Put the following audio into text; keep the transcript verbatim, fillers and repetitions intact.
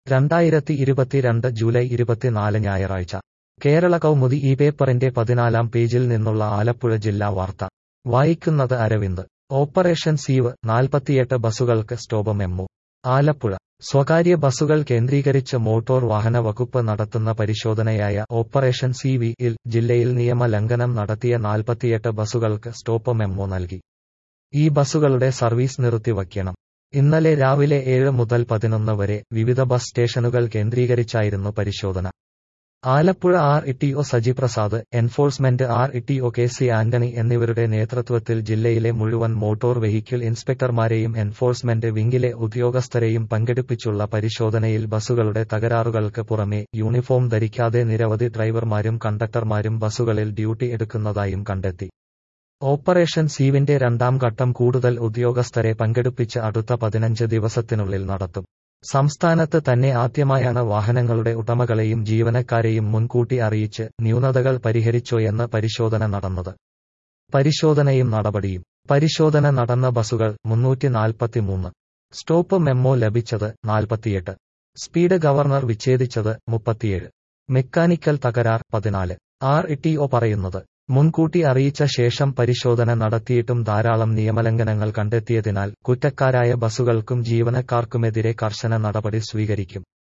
രണ്ടായിരത്തി ഇരുപത്തിരണ്ട് ജൂലൈ ഇരുപത്തിനാല് ഞായറാഴ്ച കേരള കൗമുദി ഈ പേപ്പറിന്റെ പതിനാലാം പേജിൽ നിന്നുള്ള ആലപ്പുഴ ജില്ലാ വാർത്ത വായിക്കുന്നത് അരവിന്ദ്. ഓപ്പറേഷൻ സീവ്, നാൽപ്പത്തിയെട്ട് ബസുകൾക്ക് സ്റ്റോപ്പ് മെമ്മോ. ആലപ്പുഴ സ്വകാര്യ ബസുകൾ കേന്ദ്രീകരിച്ച് മോട്ടോർ വാഹന വകുപ്പ് നടത്തുന്ന പരിശോധനയായ ഓപ്പറേഷൻ സീവ് ൽ ജില്ലയിൽ നിയമ ലംഘനം നടത്തിയ നാൽപ്പത്തിയെട്ട് ബസുകൾക്ക് സ്റ്റോപ്പ് മെമ്മോ നൽകി. ഈ ബസുകളുടെ സർവീസ് നിർത്തിവയ്ക്കണം. ഇന്നലെ രാവിലെ ഏഴ് മുതൽ പതിനൊന്ന് വരെ വിവിധ ബസ് സ്റ്റേഷനുകൾ കേന്ദ്രീകരിച്ചായിരുന്നു പരിശോധന. Alappuzha R E T O Saji Prasad, enforcement R E T O K C Antony എന്നിവരുടെ നേതൃത്വത്തിൽ ജില്ലയിലെ മുഴുവൻ മോട്ടോർ വെഹിക്കിൾ ഇൻസ്പെക്ടർമാരെയും എൻഫോഴ്സ്മെന്റ് വിംഗിലെ ഉദ്യോഗസ്ഥരെയും പങ്കെടുപ്പിച്ചുള്ള പരിശോധനയിൽ ബസുകളുടെ തകരാറുകൾക്ക് പുറമെ യൂണിഫോം ധരിക്കാതെ നിരവധി ഡ്രൈവർമാരും കണ്ടക്ടർമാരും ബസുകളിൽ ഡ്യൂട്ടി എടുക്കുന്നതായും കണ്ടെത്തി. ഓപ്പറേഷൻ സീവിന്റെ രണ്ടാം ഘട്ടം കൂടുതൽ ഉദ്യോഗസ്ഥരെ പങ്കെടുപ്പിച്ച് അടുത്ത പതിനഞ്ച് ദിവസത്തിനുള്ളിൽ നടത്തും. സംസ്ഥാനത്ത് തന്നെ ആദ്യമായാണ് വാഹനങ്ങളുടെ ഉടമകളെയും ജീവനക്കാരെയും മുൻകൂട്ടി അറിയിച്ച് ന്യൂനതകൾ പരിഹരിച്ചോയെന്ന് പരിശോധന നടന്നത്. പരിശോധനയും നടപടിയും. പരിശോധന നടന്ന ബസുകൾ മുന്നൂറ്റി നാൽപ്പത്തിമൂന്ന്. സ്റ്റോപ്പ് മെമ്മോ ലഭിച്ചത് നാൽപ്പത്തിയെട്ട്. സ്പീഡ് ഗവർണർ വിച്ഛേദിച്ചത് മുപ്പത്തിയേഴ്. മെക്കാനിക്കൽ തകരാർ പതിനാല്. ആർ ഇ ടി ഒ പറയുന്നത് മുൻകൂട്ടി അറിയിച്ച ശേഷം പരിശോധന നടത്തിയിട്ടും ധാരാളം നിയമലംഘനങ്ങൾ കണ്ടെത്തിയതിനാൽ കുറ്റക്കാരായ ബസുകൾക്കും ജീവനക്കാർക്കുമെതിരെ കർശന നടപടി സ്വീകരിക്കും.